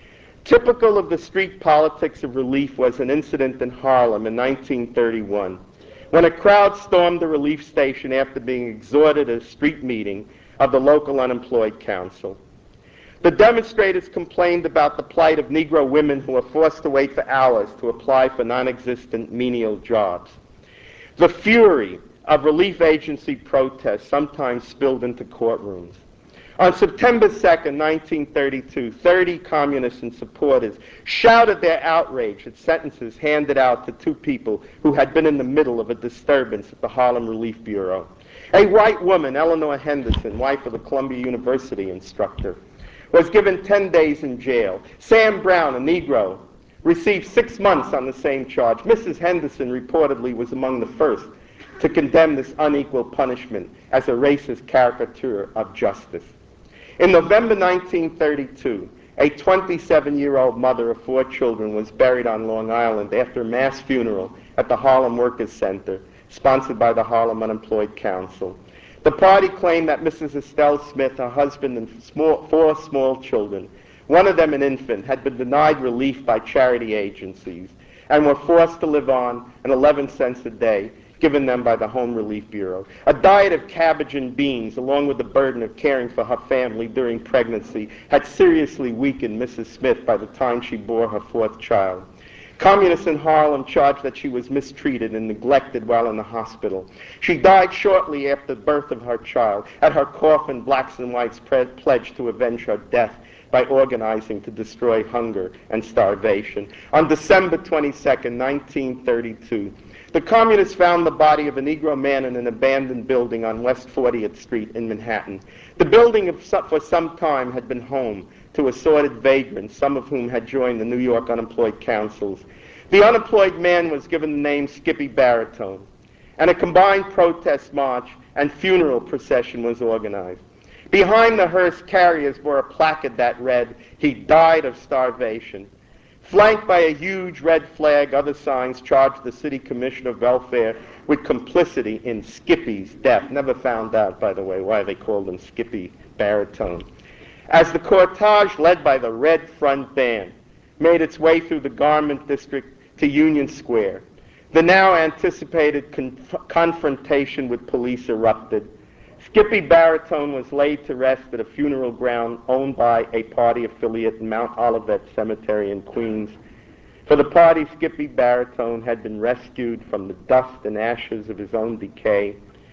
Typical of the street politics of relief was an incident in Harlem in nineteen thirty-one, when a crowd stormed the relief station after being exhorted at a street meeting of the local unemployed council. The demonstrators complained about the plight of Negro women who were forced to wait for hours to apply for non-existent menial jobs. The fury of relief agency protests sometimes spilled into courtrooms. On September second, nineteen thirty-two, thirty communists and supporters shouted their outrage at sentences handed out to two people who had been in the middle of a disturbance at the Harlem Relief Bureau. A white woman, Eleanor Henderson, wife of the Columbia University instructor, was given ten days in jail. Sam Brown, a Negro, received six months on the same charge. Missus Henderson reportedly was among the first to condemn this unequal punishment as a racist caricature of justice. In November nineteen thirty-two, a twenty-seven-year-old mother of four children was buried on Long Island after a mass funeral at the Harlem Workers Center, sponsored by the Harlem Unemployed Council. The party claimed that Missus Estelle Smith, her husband, and small, four small children, one of them an infant, had been denied relief by charity agencies and were forced to live on an eleven cents a day given them by the Home Relief Bureau. A diet of cabbage and beans, along with the burden of caring for her family during pregnancy, had seriously weakened Missus Smith by the time she bore her fourth child. Communists in Harlem charged that she was mistreated and neglected while in the hospital. She died shortly after the birth of her child. At her coffin, blacks and whites pledged to avenge her death by organizing to destroy hunger and starvation. On December twenty-second, nineteen thirty-two, the communists found the body of a Negro man in an abandoned building on West fortieth Street in Manhattan. The building for some time had been home to assorted vagrants, some of whom had joined the New York Unemployed Councils. The unemployed man was given the name Skippy Baritone, and a combined protest march and funeral procession was organized. Behind the hearse, carriers bore a placard that read, "He died of starvation." Flanked by a huge red flag, other signs charged the City Commissioner of Welfare with complicity in Skippy's death. Never found out, by the way, why they called him Skippy Baritone. As the cortege, led by the Red Front Band, made its way through the Garment District to Union Square, the now anticipated conf- confrontation with police erupted. Skippy Baritone was laid to rest at a funeral ground owned by a party affiliate in Mount Olivet Cemetery in Queens. For the party, Skippy Baritone had been rescued from the dust and ashes of his own decay.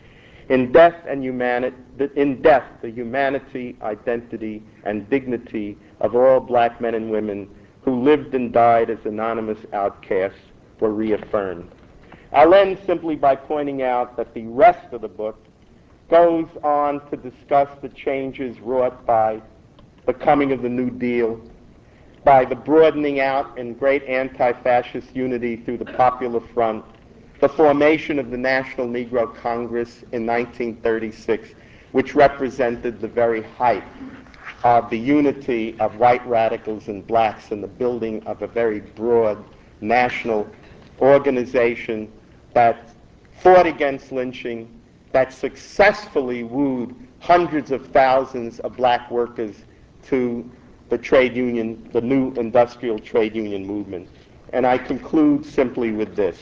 In death and humanity, in death, the humanity, identity, and dignity of all black men and women who lived and died as anonymous outcasts were reaffirmed. I'll end simply by pointing out that the rest of the book goes on to discuss the changes wrought by the coming of the New Deal, by the broadening out and great anti-fascist unity through the Popular Front, the formation of the National Negro Congress in nineteen thirty-six, which represented the very height of the unity of white radicals and blacks and the building of a very broad national organization that fought against lynching, that successfully wooed hundreds of thousands of black workers to the trade union, the new industrial trade union movement. And I conclude simply with this.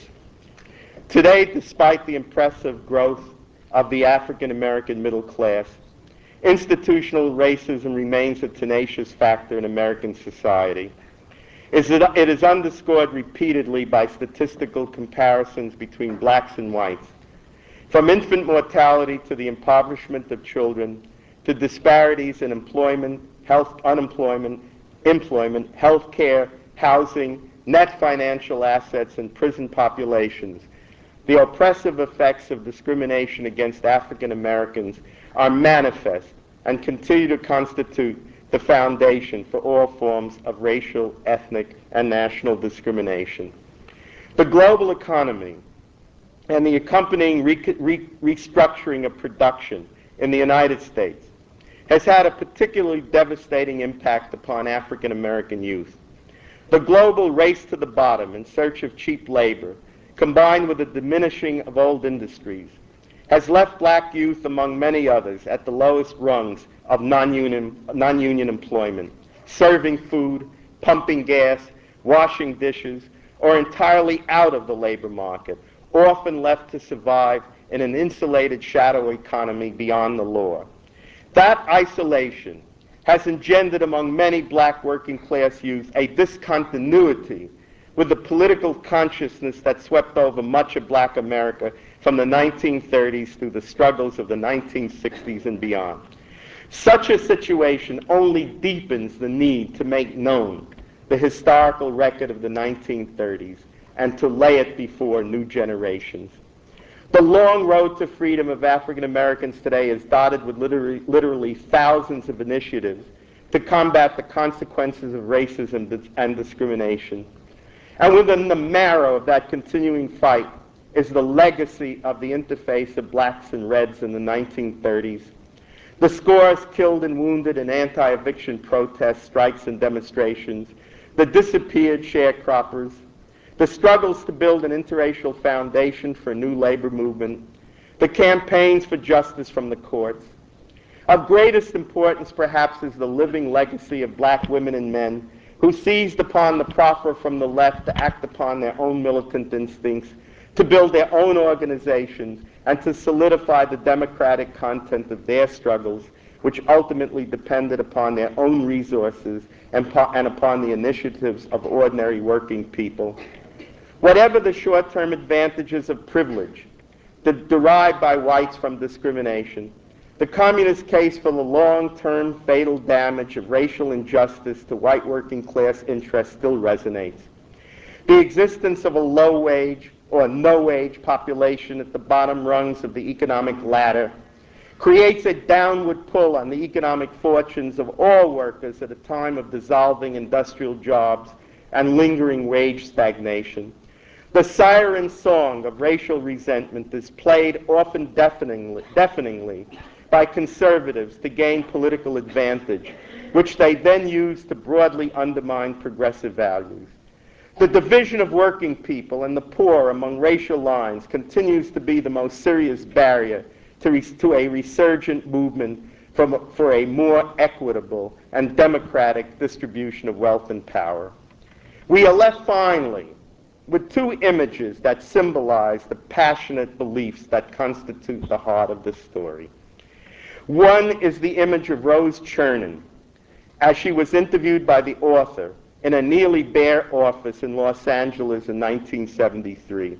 Today, despite the impressive growth of the African American middle class, institutional racism remains a tenacious factor in American society. It is underscored repeatedly by statistical comparisons between blacks and whites. From infant mortality to the impoverishment of children, to disparities in employment, health, unemployment, employment, health care, housing, net financial assets, and prison populations, the oppressive effects of discrimination against African Americans are manifest and continue to constitute the foundation for all forms of racial, ethnic, and national discrimination. The global economy and the accompanying re- re- restructuring of production in the United States has had a particularly devastating impact upon African American youth. The global race to the bottom in search of cheap labor, combined with the diminishing of old industries, has left black youth, among many others, at the lowest rungs of non-union, non-union employment, serving food, pumping gas, washing dishes, or entirely out of the labor market, often left to survive in an insulated shadow economy beyond the law. That isolation has engendered among many black working class youth a discontinuity with the political consciousness that swept over much of black America from the nineteen thirties through the struggles of the nineteen sixties and beyond. Such a situation only deepens the need to make known the historical record of the nineteen thirties and to lay it before new generations. The long road to freedom of African Americans today is dotted with literally, literally thousands of initiatives to combat the consequences of racism and discrimination. And within the marrow of that continuing fight is the legacy of the interface of blacks and reds in the nineteen thirties, the scores killed and wounded in anti-eviction protests, strikes, and demonstrations, the disappeared sharecroppers, the struggles to build an interracial foundation for a new labor movement, the campaigns for justice from the courts. Of greatest importance, perhaps, is the living legacy of black women and men who seized upon the proffer from the left to act upon their own militant instincts, to build their own organizations, and to solidify the democratic content of their struggles, which ultimately depended upon their own resources and, po- and upon the initiatives of ordinary working people. Whatever the short-term advantages of privilege de- derived by whites from discrimination, the communist case for the long-term fatal damage of racial injustice to white working class interests still resonates. The existence of a low-wage or no-wage population at the bottom rungs of the economic ladder creates a downward pull on the economic fortunes of all workers at a time of dissolving industrial jobs and lingering wage stagnation. The siren song of racial resentment is played often deafeningly, deafeningly by conservatives to gain political advantage, which they then use to broadly undermine progressive values. The division of working people and the poor among racial lines continues to be the most serious barrier to, re- to a resurgent movement from, for a more equitable and democratic distribution of wealth and power. We are left finally with two images that symbolize the passionate beliefs that constitute the heart of this story. One is the image of Rose Chernin as she was interviewed by the author in a nearly bare office in Los Angeles in nineteen seventy-three.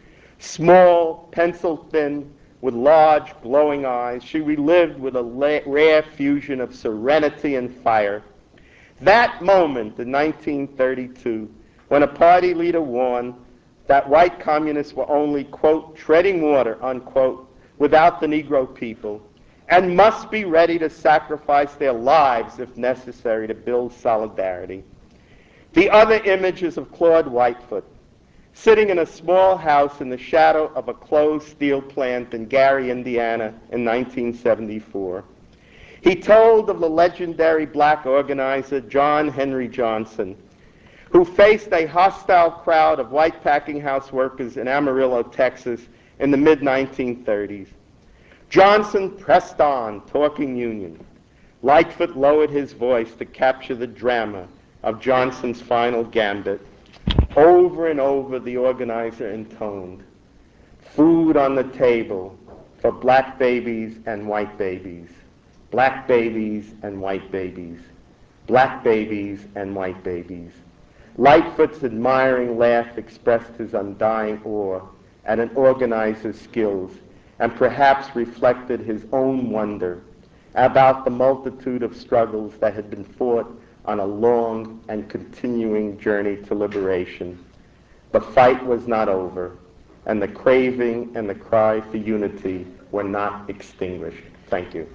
Small, pencil-thin, with large, glowing eyes, she relived with a la- rare fusion of serenity and fire that moment in nineteen thirty-two when a party leader warned that white communists were only, quote, treading water, unquote, without the Negro people, and must be ready to sacrifice their lives if necessary to build solidarity. The other image is of Claude Whitefoot, sitting in a small house in the shadow of a closed steel plant in Gary, Indiana in nineteen seventy-four. He told of the legendary black organizer John Henry Johnson, who faced a hostile crowd of white packing house workers in Amarillo, Texas in the mid nineteen thirties. Johnson pressed on, talking union. Lightfoot lowered his voice to capture the drama of Johnson's final gambit. Over and over, the organizer intoned, "Food on the table for black babies and white babies, black babies and white babies, black babies and white babies." Lightfoot's admiring laugh expressed his undying awe at an organizer's skills and perhaps reflected his own wonder about the multitude of struggles that had been fought on a long and continuing journey to liberation. The fight was not over. and the craving and the cry for unity were not extinguished. Thank you.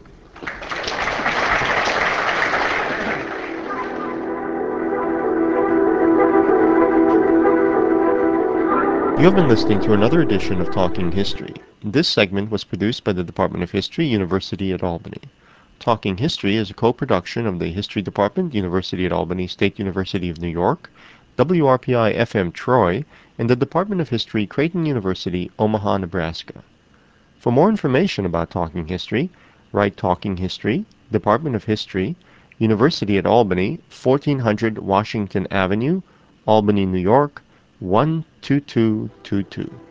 You have been listening to another edition of Talking History. This segment was produced by the Department of History, University at Albany. Talking History is a co-production of the History Department, University at Albany State University of New York, W R P I F M Troy, and the Department of History, Creighton University, Omaha, Nebraska. For more information about Talking History, write Talking History, Department of History, University at Albany, fourteen hundred Washington Avenue, Albany, New York, one two two two two.